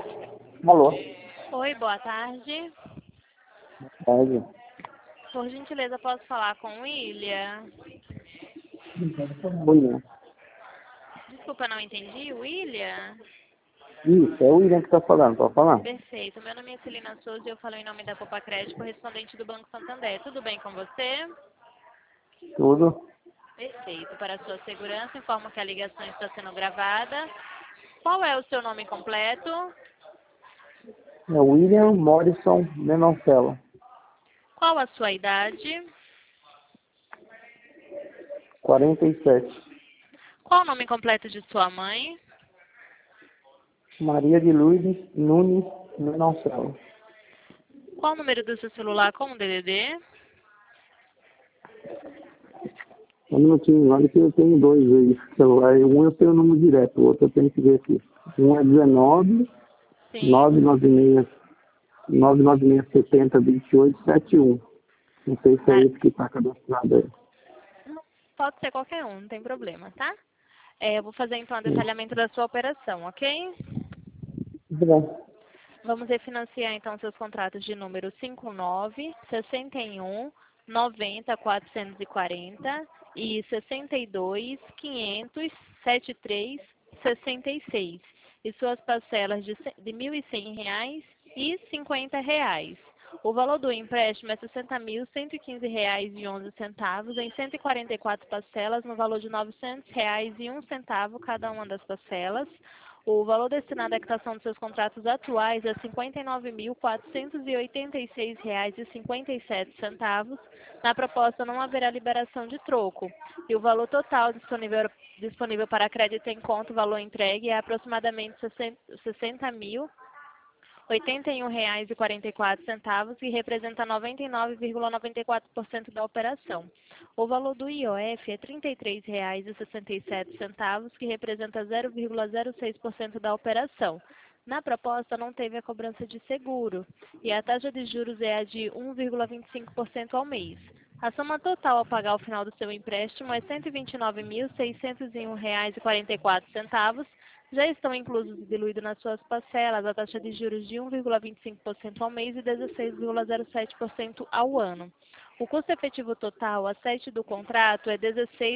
Alô? Oi, boa tarde. Pode? Por gentileza, posso falar com o William? William. Desculpa, não entendi. William? Isso, é o William que está falando, pode falar? Perfeito. Meu nome é Celina Souza e eu falo em nome da Poupa Crédito, correspondente do Banco Santander. Tudo bem com você? Tudo? Perfeito. Para a sua segurança, informo que a ligação está sendo gravada. Qual é o seu nome completo? É o William Morrison Menoncelo. Qual a sua idade? 47. Qual o nome completo de sua mãe? Maria de Lourdes Nunes Menoncelo. Qual o número do seu celular com o DDD? Um minutinho, olha que eu tenho dois aí. Celular. Um eu tenho o número direto, o outro eu tenho que ver aqui. Um é 19 Sim. 996 996 70 28 71. Não sei se é Mar- esse que está cadastrado aí. Pode ser qualquer um, não tem problema, tá? Eu vou fazer então o Sim. detalhamento da sua operação, ok? Tudo bem. Vamos refinanciar então seus contratos de número 59, 61, 90, 440 e 62, 500, 73, 66. E suas parcelas de R$ 1.100 e R$ 50. O valor do empréstimo é R$ 60.115,11 em 144 parcelas no valor de R$ 900,01 cada uma das parcelas. O valor destinado à quitação dos seus contratos atuais é R$ 59.486,57. Na proposta não haverá liberação de troco. E o valor total disponível para crédito em conta, o valor entregue, é aproximadamente R$ 60.081,44, que representa 99,94% da operação. O valor do IOF é R$ 33,67, que representa 0,06% da operação. Na proposta, não teve a cobrança de seguro, e a taxa de juros é a de 1,25% ao mês. A soma total a pagar ao final do seu empréstimo é R$ 129.601,44. Já estão inclusos e diluídos nas suas parcelas a taxa de juros de 1,25% ao mês e 16,07% ao ano. O custo efetivo total a 7 do contrato é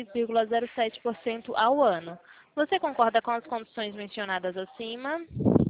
16,07% ao ano. Você concorda com as condições mencionadas acima?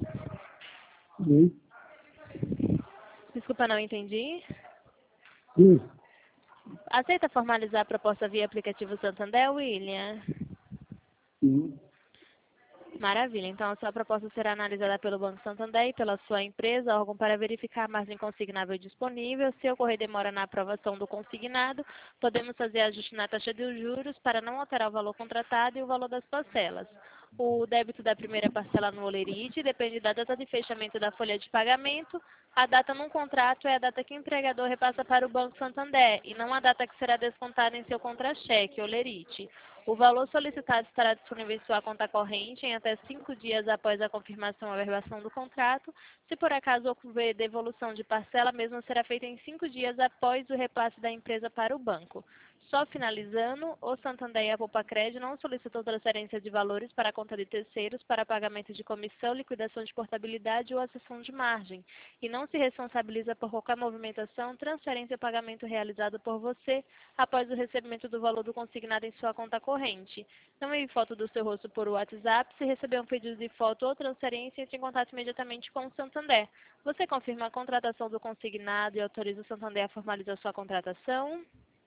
Sim. Desculpa, não entendi. Sim. Aceita formalizar a proposta via aplicativo Santander, William? Sim. Maravilha. Então, a sua proposta será analisada pelo Banco Santander e pela sua empresa, órgão, para verificar a margem consignável disponível. Se ocorrer demora na aprovação do consignado, podemos fazer ajuste na taxa de juros para não alterar o valor contratado e o valor das parcelas. O débito da primeira parcela no Olerite depende da data de fechamento da folha de pagamento. A data num contrato é a data que o empregador repassa para o Banco Santander e não a data que será descontada em seu contra-cheque, Olerite. O valor solicitado estará disponível em sua conta corrente em até 5 dias após a confirmação ou averbação do contrato. Se por acaso ocorrer devolução de parcela, a mesma será feita em 5 dias após o repasse da empresa para o banco. Só finalizando, o Santander e a Poupa Crédito não solicitou transferência de valores para a conta de terceiros para pagamento de comissão, liquidação de portabilidade ou acessão de margem, e não se responsabiliza por qualquer movimentação, transferência ou pagamento realizado por você após o recebimento do valor do consignado em sua conta corrente. Não envie foto do seu rosto por WhatsApp. Se receber um pedido de foto ou transferência, entre em contato imediatamente com o Santander. Você confirma a contratação do consignado e autoriza o Santander a formalizar sua contratação?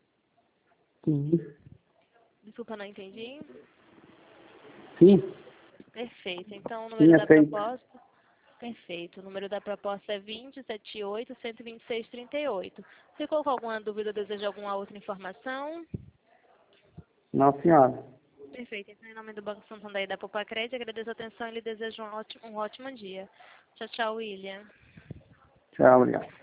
Sim. Desculpa, não entendi. Sim. Perfeito. Então, o Sim, número da aceito. proposta... Perfeito. O número da proposta é 2078-126-38. Ficou com alguma dúvida ou deseja alguma outra informação? Não, senhora. Perfeito. Então, em nome do Banco Santander e da Poupa Crédito, agradeço a atenção e lhe desejo um ótimo dia. Tchau, tchau, William. Tchau, obrigado.